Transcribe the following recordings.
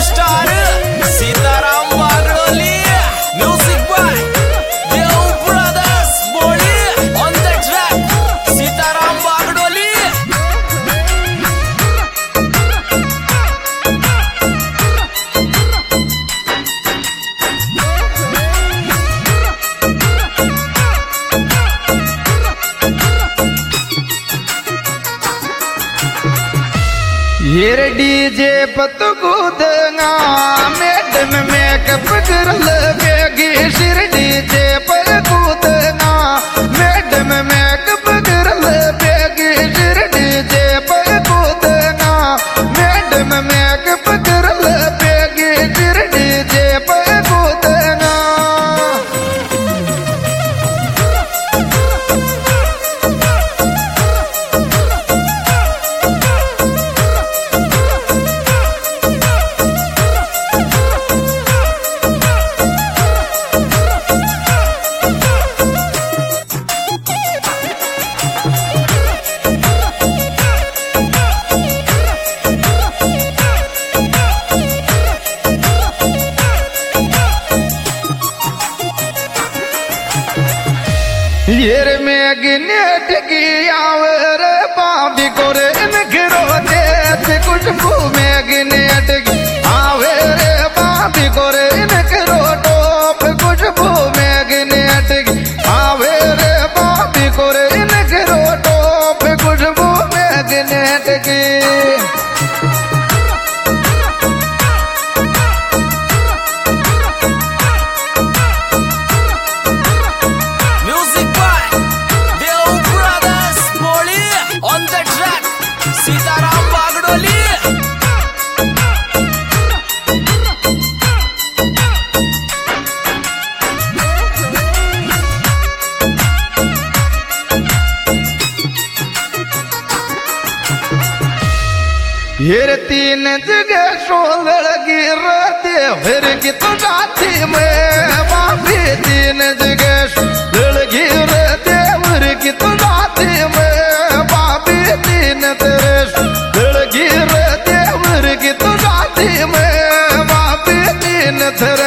Superstar Sitaram Wagdoli, music by Dev brothers बोली, on the track Sitaram Wagdoli. ये DJ पत कूदना मैडम मेकअप कर लगेगी, सिर डीजे पर कूदना मैडम मेकअप कर लगेगी, सिर डीजे पर कूदना मैडम मेकअप कर लगेगी, सिर डीजे पर कूदना। येर में गिनेट की आवर पापी कोरे इन गिरो देत खुशबू में गिनेट की आवर पापी कोरे इन गिरो टोप खुशबू में गिनेट की आवर पापी कोरे इन गिरो टोप खुशबू में गिनेट की। म्युझिक बाय देव ब्रदर्स बोली, on the track Sitaram Wagdoli. ये तीन जगह सोलह गिरते फिर की तो जाती में बापी, तीन जगह सोलह गिरते फिर की तो जाती में बापी, तीन तेरे सोलह गिरते फिर की तो जाती में बापी, तीन तेरे।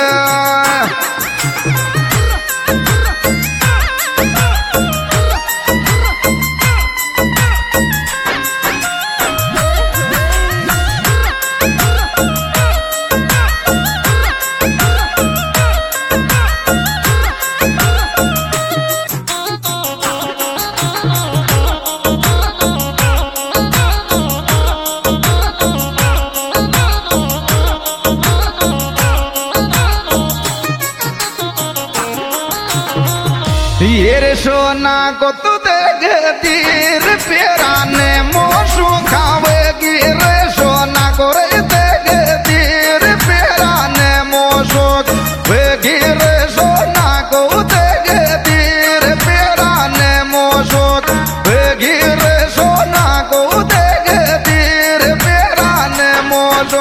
ये रे सोना को तू देगी पेरा ने मोसू खावेगी, रे सोना को रे देगी पेरा ने मोसू खावेगी, रे सोना को देगी पेरा ने मोसू खावेगी, रे सोना को देगी पेरा ने मोसू।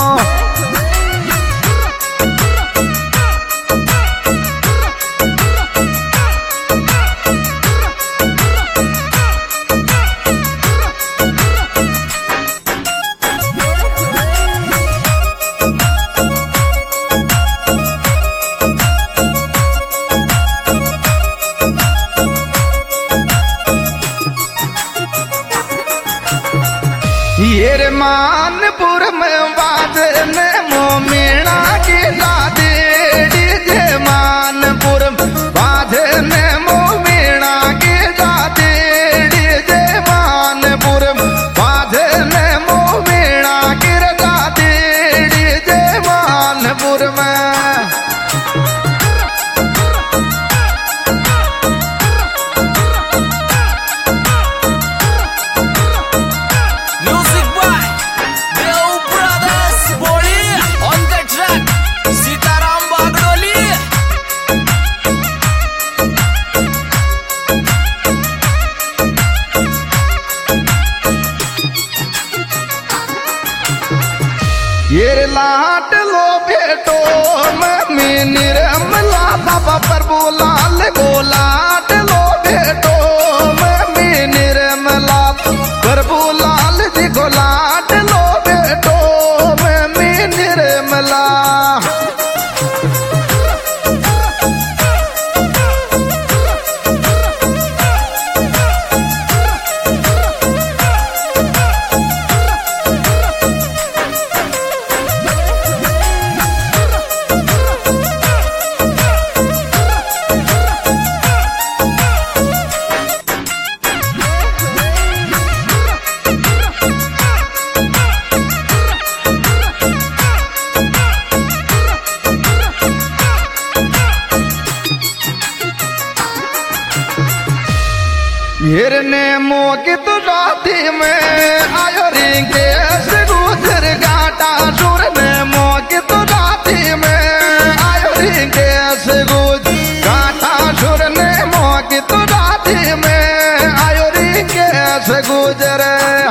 ये रे मानपुर में बाजने मोमीना की शादी, डीजे मानपुर बाजने मोमीना की शादी, डीजे मानपुर बाजने मोमीना की शादी, डीजे मानपुर में। म्युझिक बाय देव ब्रदर्स बोली, on the track Sitaram Wagdoli. ये रे लाट लो बेटो मम्मी निर्मला बाबा प्रभु लाल गोलाट लो बेटो मम्मी निर्मला प्रभु लाल जी गोलाट लो बेटो मम्मी निर्मला। हिरने मोकी तो राती में आयो रिंकेश गुजर घाटा सुर ने मोकी तो राती में आयो रिंकेश गुजर घाटा सुर ने मोकी तो राती में आयो रिंकेश गुजर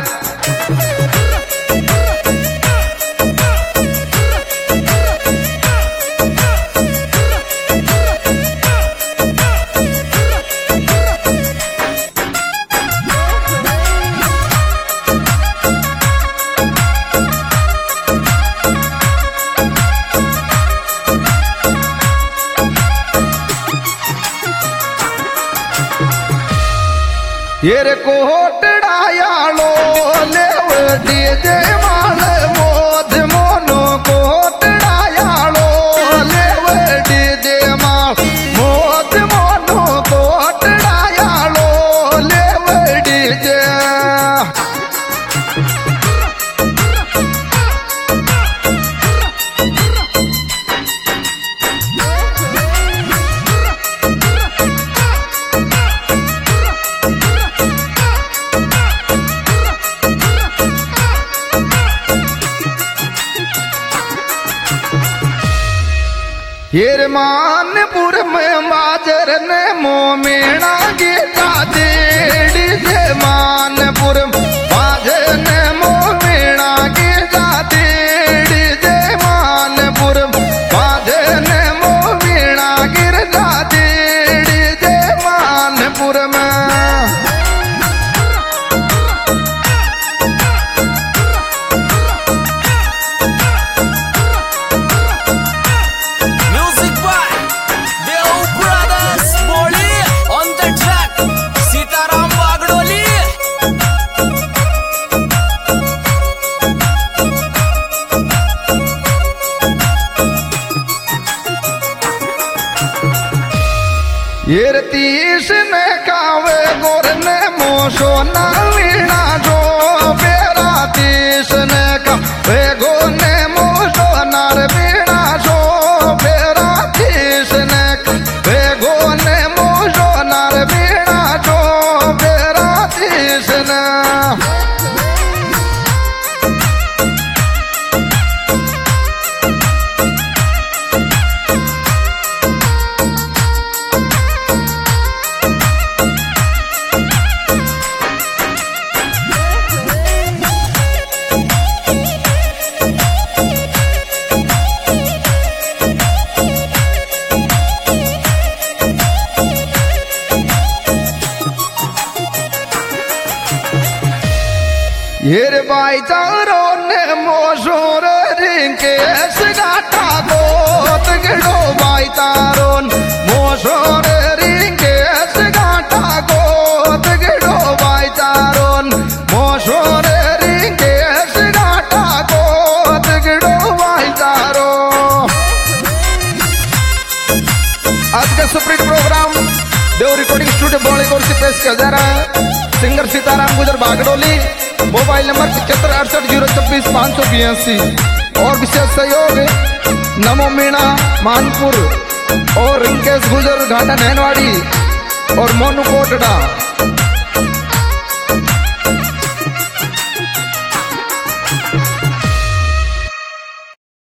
येरे कोटड़ायालो लेव डीजे माल मोद मोनो कोटड़ायालो लेव डीजे माल मोद मोनो कोटड़ायालो लेव डीजे हिर मानपुर में माजर ने मोमेणा गीता देड़ी से मानपुर माजर ने मोमेणा गीता देड़ी से मानपुर माजर ने मोमेणा गिरता देड़ी से मानपुर में येर तीस ने कावे गोर ने मोशो ना वीणा जो बेरा तीस ने कावे गो ने मोशो नार वीणा जो बेरा तीस ने कावे गो ने मोशो नार वीणा जो बेरा तीस ने हिर बाई चारो ने मोशोर रिंकेश गाठा गोत गिड़ो बाई चारो मोशोर रिंकेश गाठा गोत गिड़ो बाई चारो मोशोर रिंकेश गाठा गोत गिड़ो बाई चारो। आज का supreme program Dev recording studio Bollywood से पेश किया जा रहा है। सिंगर सीताराम गुजर बागडोली, मोबाइल नंबर 7568062582 और विशेष सहयोग नमो मीणा मानपुर और रिंकेश गुजर घाटा नैनवाड़ी और मोनू कोटड़ा।